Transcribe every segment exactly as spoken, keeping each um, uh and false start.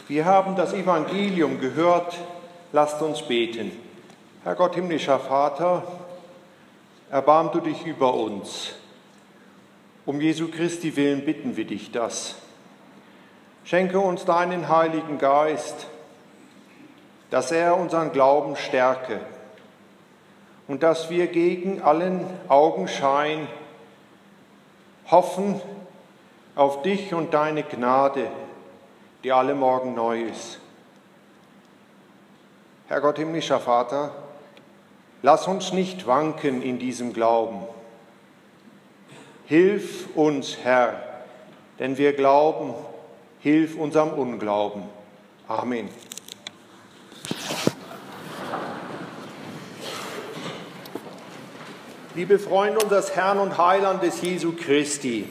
Wir haben das Evangelium gehört, lasst uns beten. Herr Gott, himmlischer Vater, erbarm du dich über uns. Um Jesu Christi willen bitten wir dich das. Schenke uns deinen Heiligen Geist, dass er unseren Glauben stärke und dass wir gegen allen Augenschein hoffen auf dich und deine Gnade, die alle Morgen neu ist. Herr Gott, himmlischer Vater, lass uns nicht wanken in diesem Glauben. Hilf uns, Herr, denn wir glauben, hilf unserem Unglauben. Amen. Liebe Freunde unseres Herrn und Heilandes Jesu Christi,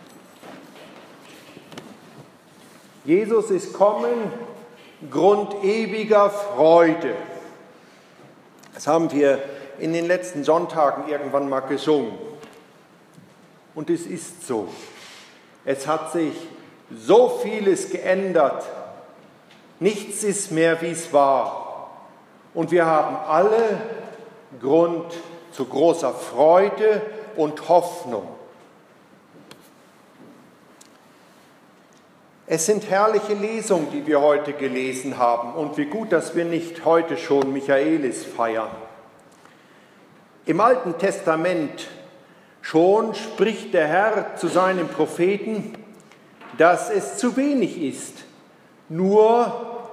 Jesus ist kommen, Grund ewiger Freude. Das haben wir in den letzten Sonntagen irgendwann mal gesungen. Und es ist so. Es hat sich so vieles geändert. Nichts ist mehr, wie es war. Und wir haben alle Grund zu großer Freude und Hoffnung. Es sind herrliche Lesungen, die wir heute gelesen haben. Und wie gut, dass wir nicht heute schon Michaelis feiern. Im Alten Testament schon spricht der Herr zu seinem Propheten, dass es zu wenig ist, nur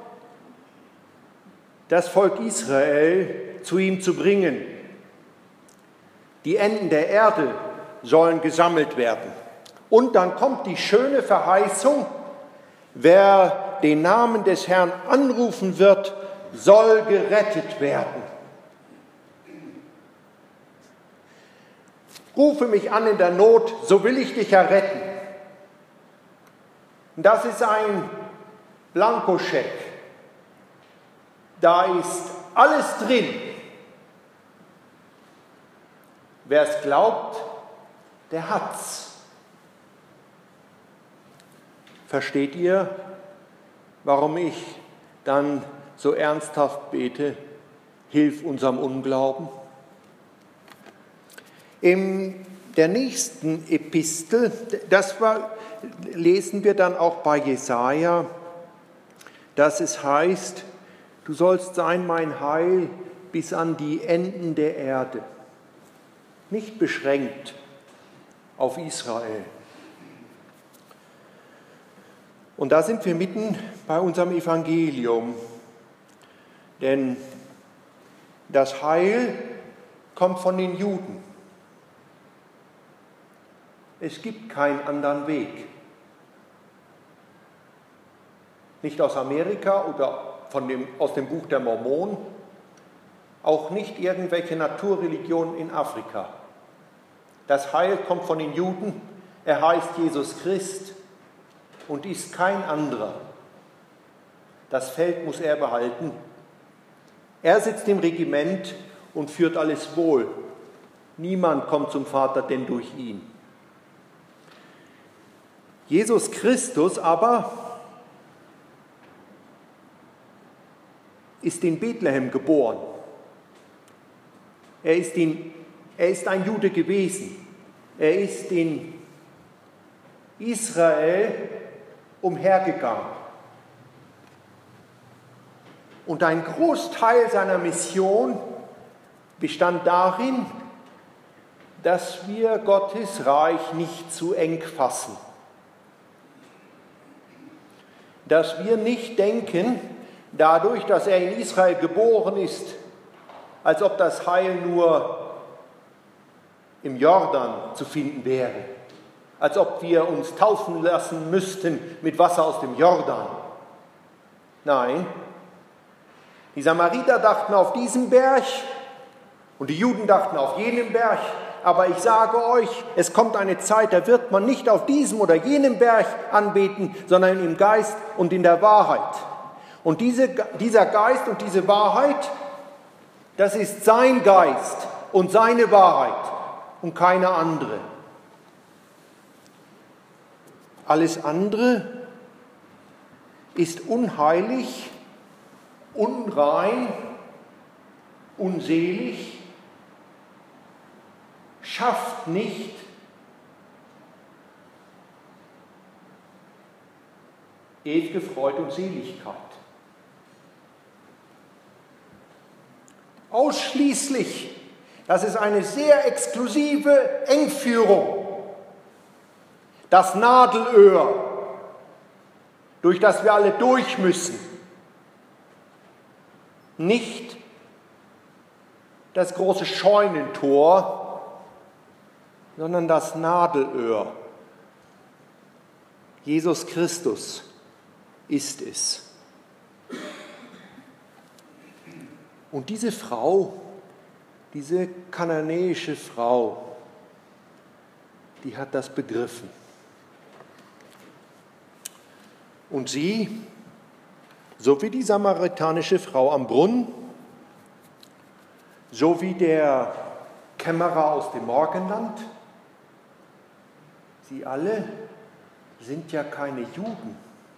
das Volk Israel zu ihm zu bringen. Die Enden der Erde sollen gesammelt werden. Und dann kommt die schöne Verheißung, wer den Namen des Herrn anrufen wird, soll gerettet werden. Rufe mich an in der Not, so will ich dich erretten. Das ist ein Blankoscheck. Da ist alles drin. Wer es glaubt, der hat's. Versteht ihr, warum ich dann so ernsthaft bete, hilf unserem Unglauben? In der nächsten Epistel, das war, lesen wir dann auch bei Jesaja, dass es heißt, du sollst sein mein Heil bis an die Enden der Erde. Nicht beschränkt auf Israel. Und da sind wir mitten bei unserem Evangelium, denn das Heil kommt von den Juden. Es gibt keinen anderen Weg. Nicht aus Amerika oder von dem, aus dem Buch der Mormonen, auch nicht irgendwelche Naturreligionen in Afrika. Das Heil kommt von den Juden, er heißt Jesus Christ und ist kein anderer. Das Feld muss er behalten. Er sitzt im Regiment und führt alles wohl. Niemand kommt zum Vater denn durch ihn. Jesus Christus aber ist in Bethlehem geboren. Er ist, in, er ist ein Jude gewesen. Er ist in Israel umhergegangen. Und ein Großteil seiner Mission bestand darin, dass wir Gottes Reich nicht zu eng fassen. Dass wir nicht denken, dadurch, dass er in Israel geboren ist, als ob das Heil nur im Jordan zu finden wäre, als ob wir uns taufen lassen müssten mit Wasser aus dem Jordan. Nein, die Samariter dachten auf diesem Berg und die Juden dachten auf jenem Berg. Aber ich sage euch, es kommt eine Zeit, da wird man nicht auf diesem oder jenem Berg anbeten, sondern im Geist und in der Wahrheit. Und diese, dieser Geist und diese Wahrheit, das ist sein Geist und seine Wahrheit und keine andere. Alles andere ist unheilig, unrein, unselig, schafft nicht ewige Freude und Seligkeit. Ausschließlich, das ist eine sehr exklusive Engführung, das Nadelöhr, durch das wir alle durch müssen, nicht das große Scheunentor, sondern das Nadelöhr. Jesus Christus ist es. Und diese Frau, diese kananäische Frau, die hat das begriffen. Und sie, so wie die samaritanische Frau am Brunnen, so wie der Kämmerer aus dem Morgenland, sie alle sind ja keine Juden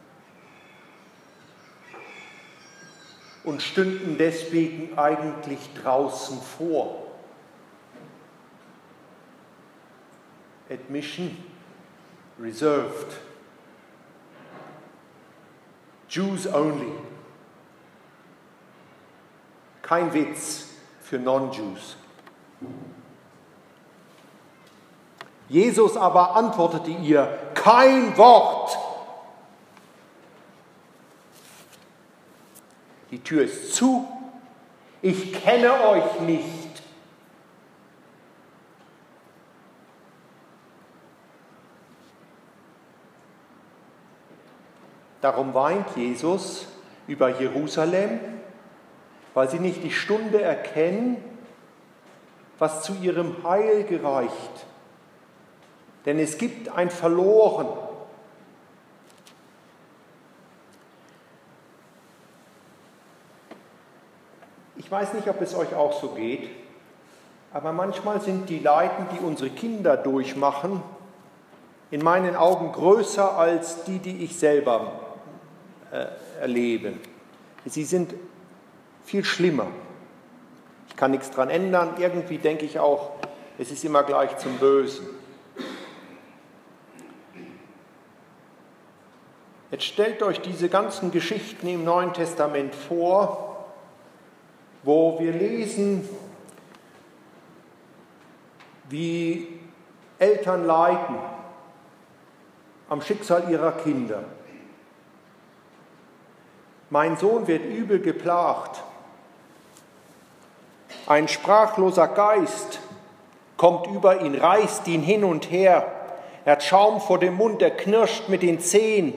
und stünden deswegen eigentlich draußen vor. Admission reserved. Jews only. Kein Witz für Non-Jews. Jesus aber antwortete ihr kein Wort. Die Tür ist zu. Ich kenne euch nicht. Darum weint Jesus über Jerusalem, weil sie nicht die Stunde erkennen, was zu ihrem Heil gereicht. Denn es gibt ein Verloren. Ich weiß nicht, ob es euch auch so geht, aber manchmal sind die Leiden, die unsere Kinder durchmachen, in meinen Augen größer als die, die ich selber äh, erlebe. Sie sind viel schlimmer. Ich kann nichts daran ändern. Irgendwie denke ich auch, es ist immer gleich zum Bösen. Jetzt stellt euch diese ganzen Geschichten im Neuen Testament vor, wo wir lesen, wie Eltern leiden am Schicksal ihrer Kinder. Mein Sohn wird übel geplagt. Ein sprachloser Geist kommt über ihn, reißt ihn hin und her. Er hat Schaum vor dem Mund, er knirscht mit den Zehen.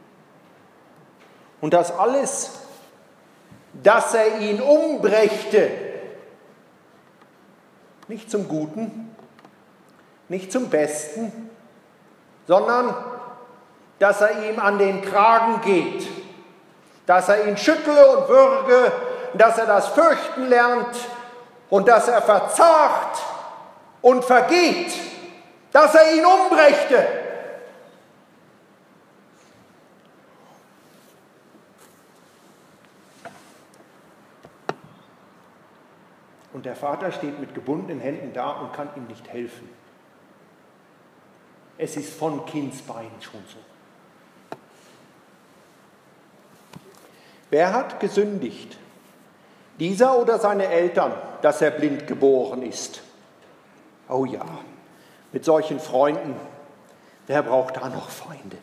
Und das alles, dass er ihn umbrächte, nicht zum Guten, nicht zum Besten, sondern dass er ihm an den Kragen geht, dass er ihn schüttle und würge, dass er das Fürchten lernt und dass er verzagt und vergeht, dass er ihn umbrächte. Und der Vater steht mit gebundenen Händen da und kann ihm nicht helfen. Es ist von Kindsbeinen schon so. Wer hat gesündigt? Dieser oder seine Eltern, dass er blind geboren ist? Oh ja, mit solchen Freunden, wer braucht da noch Feinde?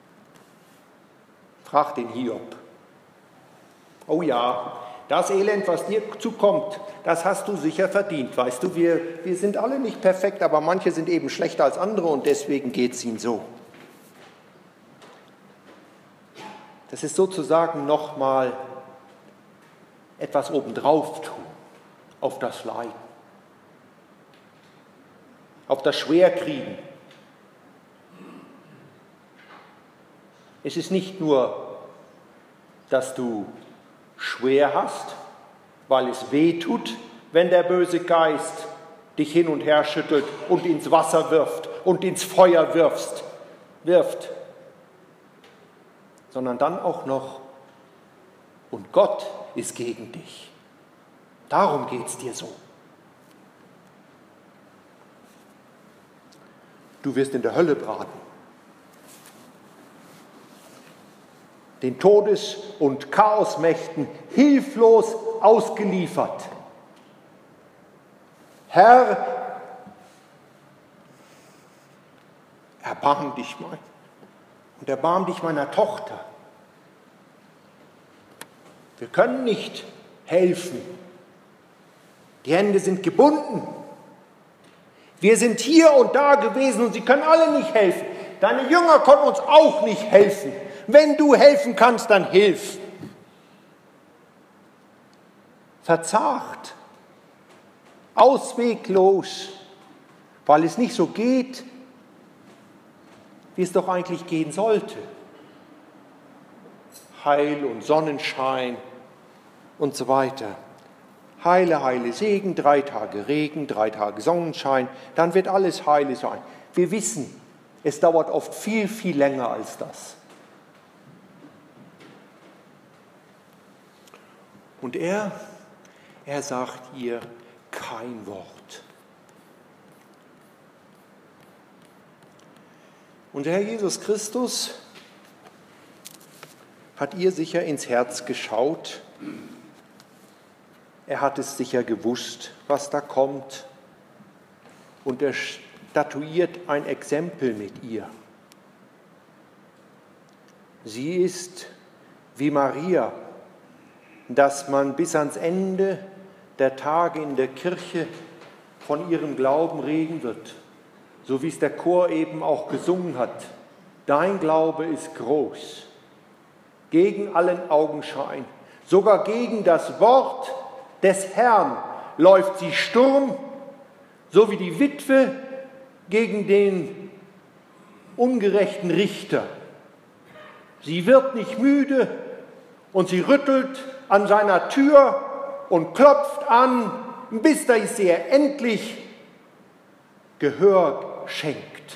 Frag den Hiob. Oh ja, das Elend, was dir zukommt, das hast du sicher verdient. Weißt du, wir, wir sind alle nicht perfekt, aber manche sind eben schlechter als andere und deswegen geht es ihnen so. Das ist sozusagen nochmal etwas obendrauf tun auf das Leiden, auf das Schwerkriegen. Es ist nicht nur, dass du schwer hast, weil es weh tut, wenn der böse Geist dich hin und her schüttelt und ins Wasser wirft und ins Feuer wirfst, wirft. sondern dann auch noch, und Gott ist gegen dich. Darum geht es dir so. Du wirst in der Hölle braten. Den Todes- und Chaosmächten hilflos ausgeliefert. Herr, erbarm dich mein und erbarm dich meiner Tochter. Wir können nicht helfen. Die Hände sind gebunden. Wir sind hier und da gewesen und sie können alle nicht helfen. Deine Jünger konnten uns auch nicht helfen. Wenn du helfen kannst, dann hilf. Verzagt, ausweglos, weil es nicht so geht, wie es doch eigentlich gehen sollte. Heil und Sonnenschein und so weiter. Heile, heile Segen, drei Tage Regen, drei Tage Sonnenschein, dann wird alles heile sein. Wir wissen, es dauert oft viel, viel länger als das. Und er, er sagt ihr kein Wort. Und der Herr Jesus Christus hat ihr sicher ins Herz geschaut. Er hat es sicher gewusst, was da kommt. Und er statuiert ein Exempel mit ihr. Sie ist wie Maria, dass man bis ans Ende der Tage in der Kirche von ihrem Glauben reden wird. So wie es der Chor eben auch gesungen hat. Dein Glaube ist groß, gegen allen Augenschein, sogar gegen das Wort des Herrn läuft sie Sturm, so wie die Witwe gegen den ungerechten Richter. Sie wird nicht müde und sie rüttelt an seiner Tür und klopft an, bis dass er endlich Gehör schenkt.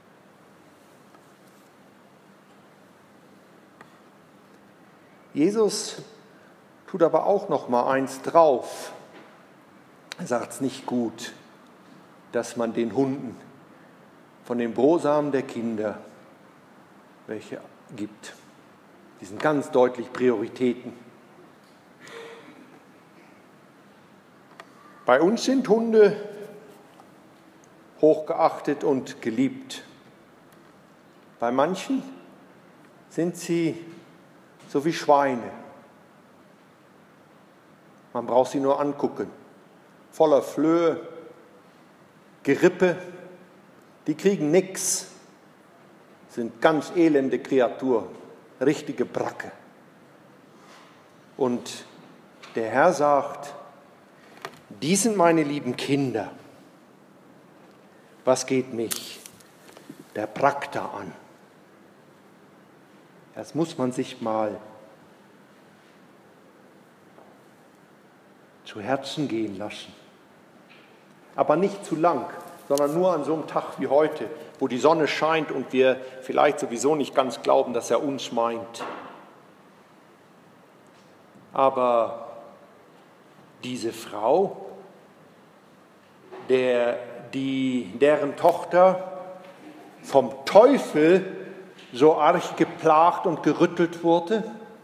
Jesus tut aber auch noch mal eins drauf. Er sagt es nicht gut, dass man den Hunden von den Brosamen der Kinder welche gibt. Die sind ganz deutlich Prioritäten. Bei uns sind Hunde hochgeachtet und geliebt. Bei manchen sind sie so wie Schweine. Man braucht sie nur angucken. Voller Flöhe, Gerippe, die kriegen nichts. Sind ganz elende Kreaturen, richtige Bracke. Und der Herr sagt, die sind meine lieben Kinder. Was geht mich der Brack da an? Das muss man sich mal zu Herzen gehen lassen. Aber nicht zu lang, sondern nur an so einem Tag wie heute, wo die Sonne scheint und wir vielleicht sowieso nicht ganz glauben, dass er uns meint. Aber diese Frau, der, die, deren Tochter vom Teufel so arg geplagt und gerüttelt wurde,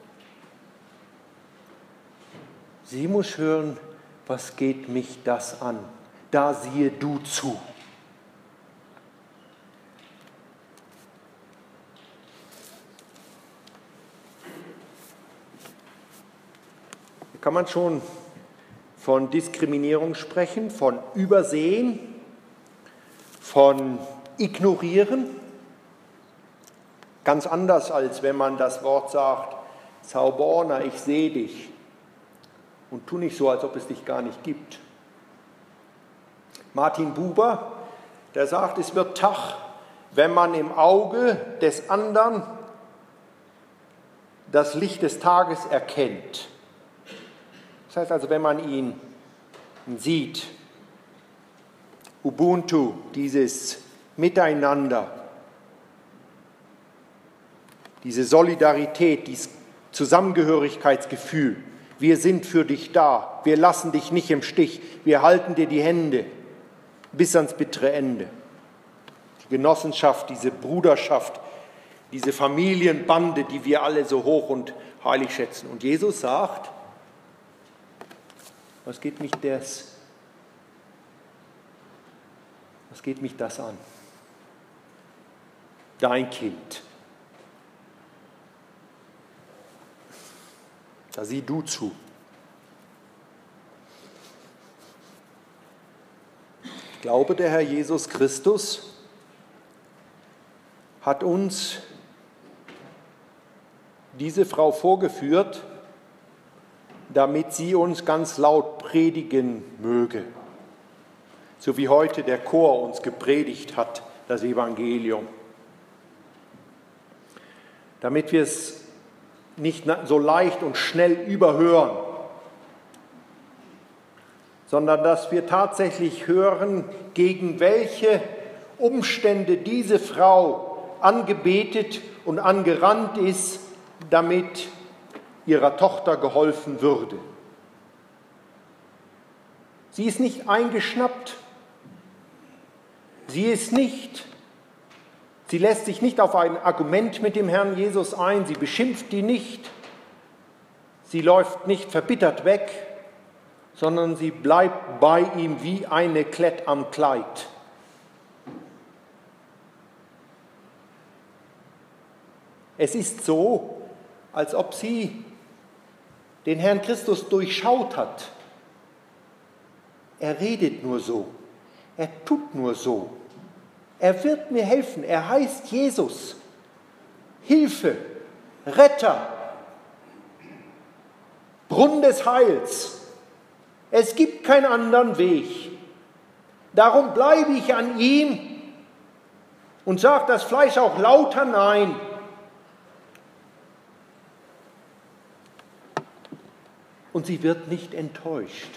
sie muss hören, was geht mich das an? Da siehe du zu. Hier kann man schon von Diskriminierung sprechen, von Übersehen, von Ignorieren. Ganz anders, als wenn man das Wort sagt, Sauborna, ich sehe dich. Und tu nicht so, als ob es dich gar nicht gibt. Martin Buber, der sagt, es wird Tag, wenn man im Auge des anderen das Licht des Tages erkennt. Das heißt also, wenn man ihn sieht, Ubuntu, dieses Miteinander, diese Solidarität, dieses Zusammengehörigkeitsgefühl. Wir sind für dich da, wir lassen dich nicht im Stich, wir halten dir die Hände bis ans bittere Ende. Die Genossenschaft, diese Bruderschaft, diese Familienbande, die wir alle so hoch und heilig schätzen. Und Jesus sagt, was geht mich das, was geht mich das an? Dein Kind. Da sieh du zu. Ich glaube, der Herr Jesus Christus hat uns diese Frau vorgeführt, damit sie uns ganz laut predigen möge. So wie heute der Chor uns gepredigt hat, das Evangelium. Damit wir es nicht so leicht und schnell überhören, sondern dass wir tatsächlich hören, gegen welche Umstände diese Frau angebetet und angerannt ist, damit ihrer Tochter geholfen würde. Sie ist nicht eingeschnappt, sie ist nicht Sie lässt sich nicht auf ein Argument mit dem Herrn Jesus ein, sie beschimpft ihn nicht, sie läuft nicht verbittert weg, sondern sie bleibt bei ihm wie eine Klett am Kleid. Es ist so, als ob sie den Herrn Christus durchschaut hat. Er redet nur so, er tut nur so. Er wird mir helfen. Er heißt Jesus. Hilfe, Retter, Brunnen des Heils. Es gibt keinen anderen Weg. Darum bleibe ich an ihm und sage das Fleisch auch lauter Nein. Und sie wird nicht enttäuscht.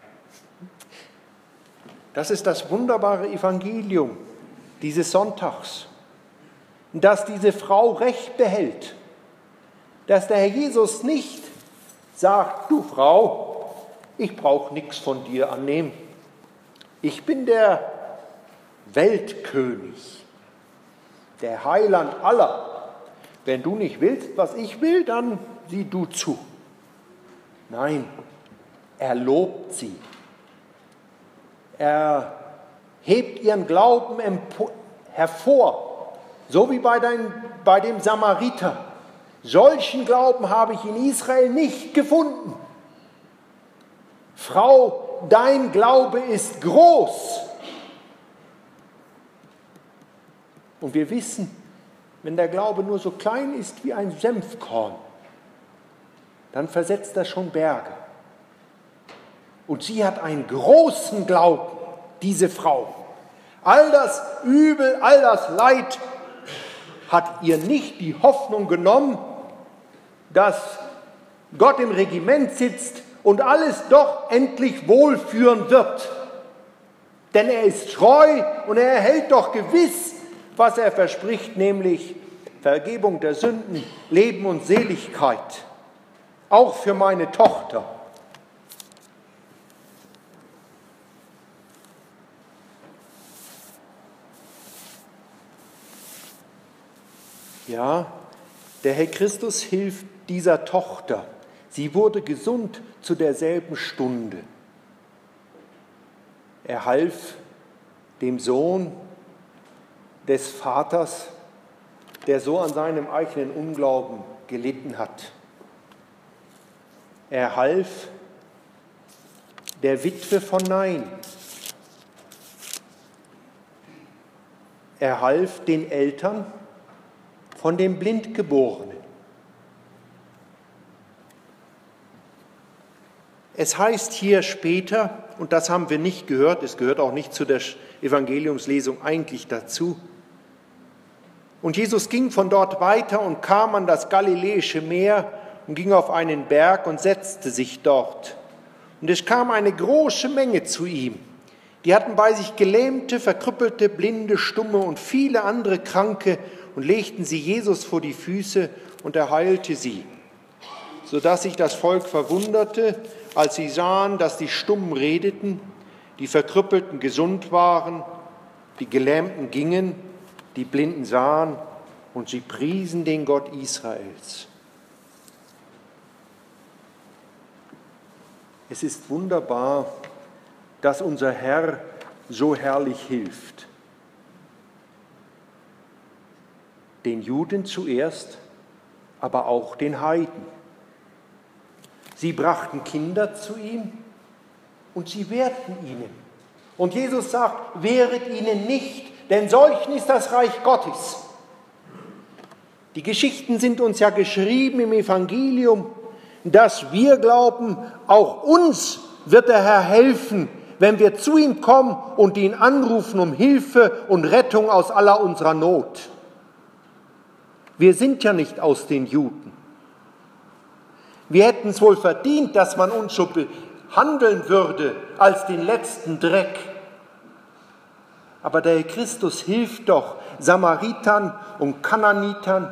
Das ist das wunderbare Evangelium dieses Sonntags, dass diese Frau Recht behält, dass der Herr Jesus nicht sagt, du Frau, ich brauche nichts von dir annehmen, ich bin der Weltkönig, der Heiland aller, wenn du nicht willst, was ich will, dann sieh du zu. Nein, er lobt sie, er hebt ihren Glauben hervor, so wie bei, dein, bei dem Samariter. Solchen Glauben habe ich in Israel nicht gefunden. Frau, dein Glaube ist groß. Und wir wissen, wenn der Glaube nur so klein ist wie ein Senfkorn, dann versetzt er schon Berge. Und sie hat einen großen Glauben, diese Frau. All das Übel, all das Leid hat ihr nicht die Hoffnung genommen, dass Gott im Regiment sitzt und alles doch endlich wohlführen wird. Denn er ist treu und er erhält doch gewiss, was er verspricht, nämlich Vergebung der Sünden, Leben und Seligkeit. Auch für meine Tochter. Ja, der Herr Christus hilft dieser Tochter. Sie wurde gesund zu derselben Stunde. Er half dem Sohn des Vaters, der so an seinem eigenen Unglauben gelitten hat. Er half der Witwe von Nain. Er half den Eltern von dem Blindgeborenen. Es heißt hier später, und das haben wir nicht gehört, es gehört auch nicht zu der Evangeliumslesung eigentlich dazu, und Jesus ging von dort weiter und kam an das Galiläische Meer und ging auf einen Berg und setzte sich dort. Und es kam eine große Menge zu ihm. Die hatten bei sich Gelähmte, Verkrüppelte, Blinde, Stumme und viele andere Kranke und legten sie Jesus vor die Füße, und er heilte sie, sodass sich das Volk verwunderte, als sie sahen, dass die Stummen redeten, die Verkrüppelten gesund waren, die Gelähmten gingen, die Blinden sahen, und sie priesen den Gott Israels. Es ist wunderbar, dass unser Herr so herrlich hilft. Den Juden zuerst, aber auch den Heiden. Sie brachten Kinder zu ihm und sie wehrten ihnen. Und Jesus sagt, wehret ihnen nicht, denn solchen ist das Reich Gottes. Die Geschichten sind uns ja geschrieben im Evangelium, dass wir glauben, auch uns wird der Herr helfen, wenn wir zu ihm kommen und ihn anrufen um Hilfe und Rettung aus aller unserer Not. Wir sind ja nicht aus den Juden. Wir hätten es wohl verdient, dass man uns so behandeln würde als den letzten Dreck. Aber der Herr Christus hilft doch Samaritern und Kananitern.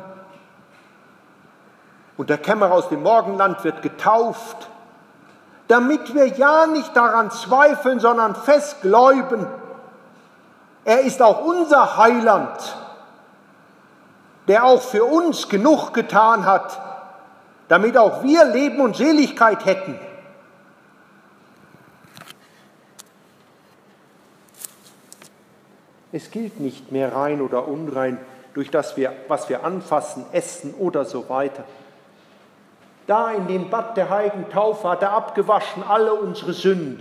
Und der Kämmerer aus dem Morgenland wird getauft, damit wir ja nicht daran zweifeln, sondern fest glauben, er ist auch unser Heiland, der auch für uns genug getan hat, damit auch wir Leben und Seligkeit hätten. Es gilt nicht mehr rein oder unrein, durch das wir, was wir anfassen, essen oder so weiter. Da in dem Bad der heiligen Taufe hat er abgewaschen alle unsere Sünde.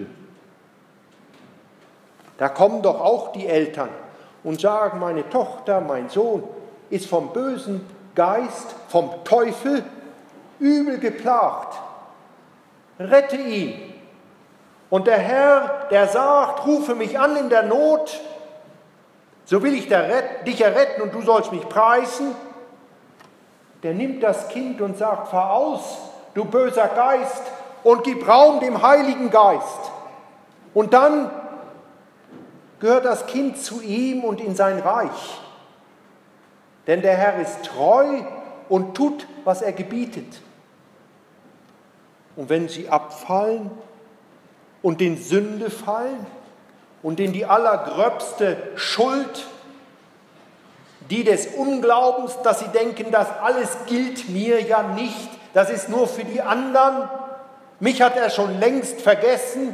Da kommen doch auch die Eltern und sagen, meine Tochter, mein Sohn ist vom bösen Geist, vom Teufel übel geplagt. Rette ihn. Und der Herr, der sagt, rufe mich an in der Not, so will ich dich erretten und du sollst mich preisen. Der nimmt das Kind und sagt, fahr aus, du böser Geist, und gib Raum dem Heiligen Geist. Und dann gehört das Kind zu ihm und in sein Reich. Denn der Herr ist treu und tut, was er gebietet. Und wenn sie abfallen und in Sünde fallen und in die allergröbste Schuld, die des Unglaubens, dass sie denken, das alles gilt mir ja nicht, das ist nur für die anderen, mich hat er schon längst vergessen,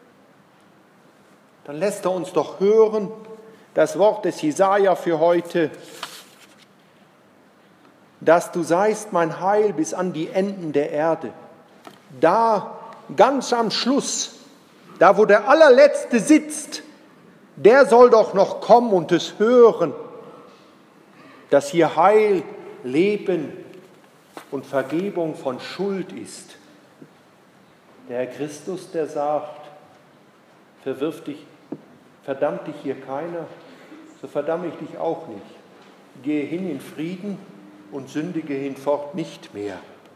dann lässt er uns doch hören, das Wort des Jesaja für heute, dass du seist mein Heil bis an die Enden der Erde. Da, ganz am Schluss, da wo der Allerletzte sitzt, der soll doch noch kommen und es hören, dass hier Heil, Leben und Vergebung von Schuld ist. Der Herr Christus, der sagt, verwirf dich, verdammt dich hier keiner, so verdamme ich dich auch nicht. Gehe hin in Frieden und sündige hinfort nicht mehr.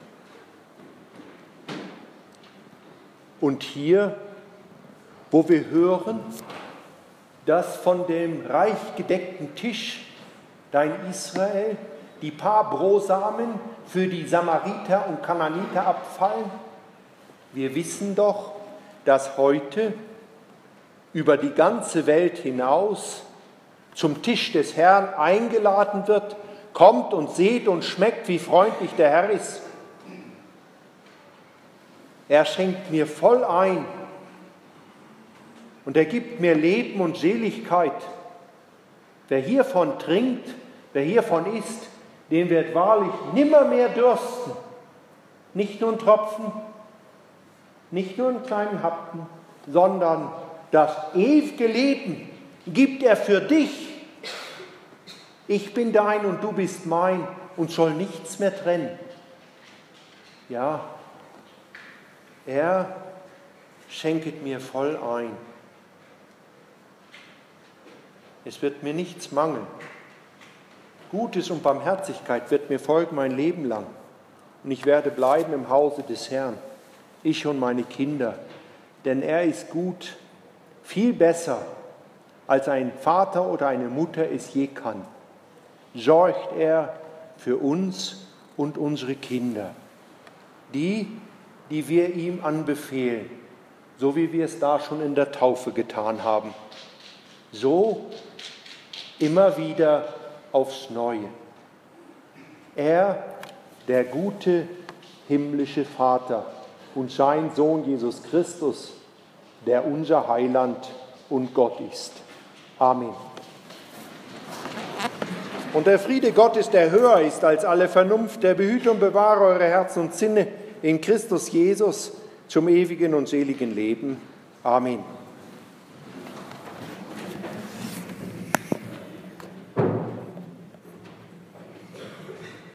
Und hier, wo wir hören, dass von dem reich gedeckten Tisch dein Israel die paar Brosamen für die Samariter und Kananiter abfallen. Wir wissen doch, dass heute über die ganze Welt hinaus zum Tisch des Herrn eingeladen wird. Kommt und seht und schmeckt, wie freundlich der Herr ist. Er schenkt mir voll ein und er gibt mir Leben und Seligkeit. Wer hiervon trinkt, wer hiervon isst, den wird wahrlich nimmermehr dürsten. Nicht nur ein Tropfen, nicht nur einen kleinen Happen, sondern das ewige Leben gibt er für dich. Ich bin dein und du bist mein und soll nichts mehr trennen. Ja, er schenket mir voll ein. Es wird mir nichts mangeln. Gutes und Barmherzigkeit wird mir folgen mein Leben lang. Und ich werde bleiben im Hause des Herrn, ich und meine Kinder. Denn er ist gut, viel besser, als ein Vater oder eine Mutter es je kann. sorgt er für uns und unsere Kinder, die, die wir ihm anbefehlen, so wie wir es da schon in der Taufe getan haben. So immer wieder aufs Neue. Er, der gute himmlische Vater und sein Sohn Jesus Christus, der unser Heiland und Gott ist. Amen. Und der Friede Gottes, der höher ist als alle Vernunft, der behüte und bewahre eure Herzen und Sinne in Christus Jesus zum ewigen und seligen Leben. Amen.